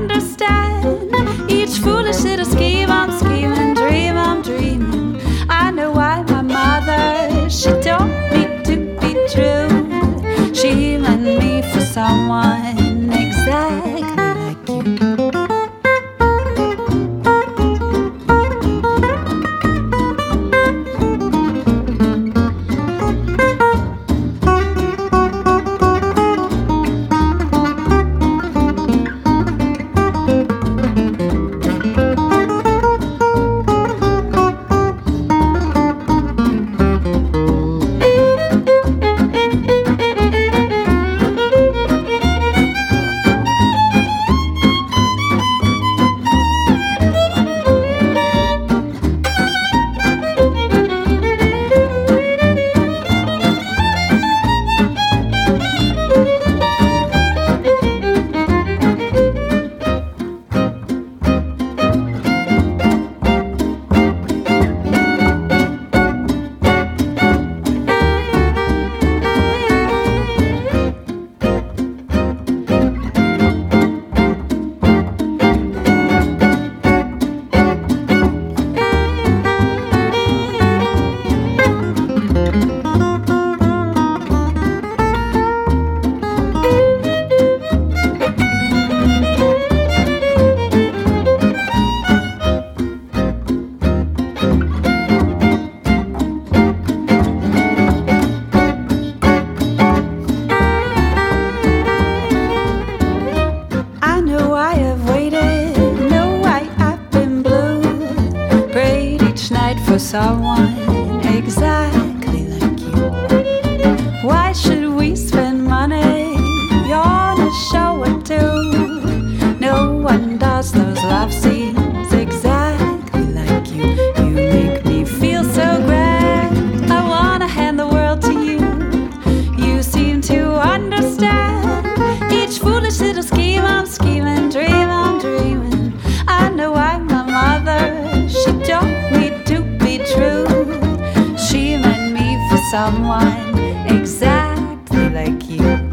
understand each foolish little scheme I'm scheming, dream I'm dreaming. I know why my mother, she told me to be true. She meant me for someone exactly like you. For someone exactly like you. Why should we spend money on a show or two? No one does those love scenes exactly like you. You make me feel so grand. I wanna hand the world to you. You seem to understand each foolish little scheme I'm scheming, dream I'm dreaming. I know why my mother, she told me to be true. She meant me for someone exactly like you.